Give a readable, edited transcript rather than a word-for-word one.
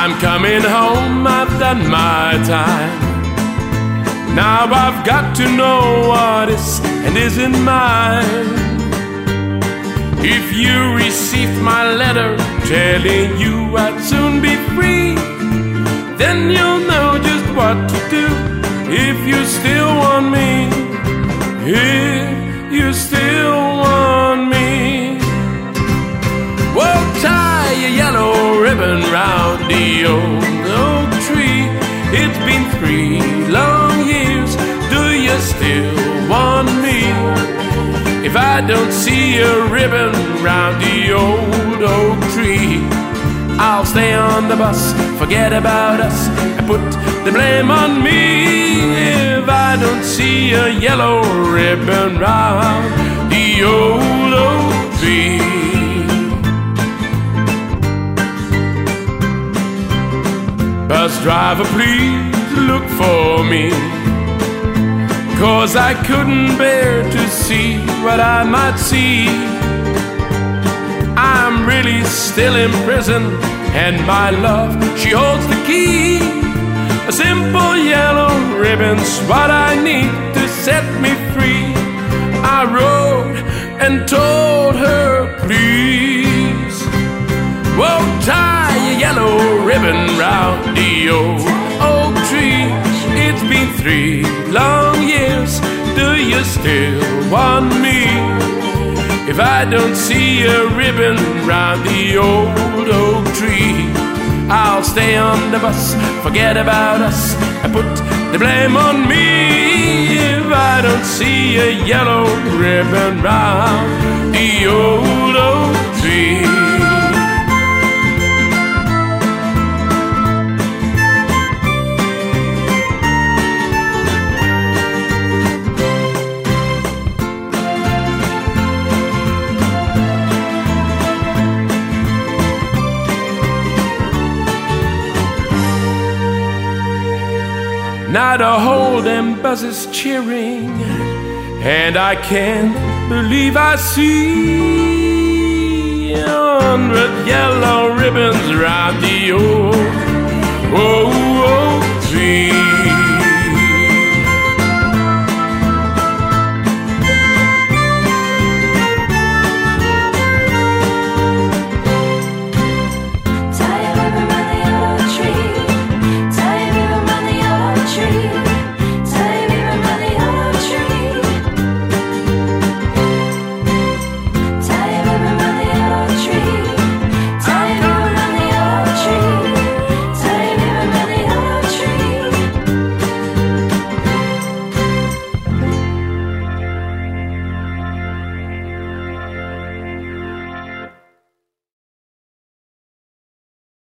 I'm coming home, I've done my time. Now I've got to know what is and isn't mine. If you received my letter telling you I'd soon be free, then you'll know just what to do if you still want me. If you still want me. Whoa, tie a yellow ribbon round the old oak tree. It's been 3 long years. Do you still want me? If I don't see a ribbon round the old oak tree, I'll stay on the bus, forget about us, and put the blame on me. If I don't see a yellow ribbon round the old oak tree. Bus driver, please look for me, 'cause I couldn't bear to see what I might see. I'm really still in prison, and my love, she holds the key. A simple yellow ribbon's what I need to set me free. I wrote and told her, please, won't tie a yellow ribbon round the old oak tree. It's been 3 long years. Do you still want me? If I don't see a ribbon round the old oak tree, I'll stay on the bus, forget about us, and put the blame on me. If I don't see a yellow ribbon round the old oak tree. Now the whole damn bus is cheering, and I can't believe I see 100 yellow ribbons round the old oak tree. Tie a ribbon round the oak tree. Tie a ribbon round the oak tree.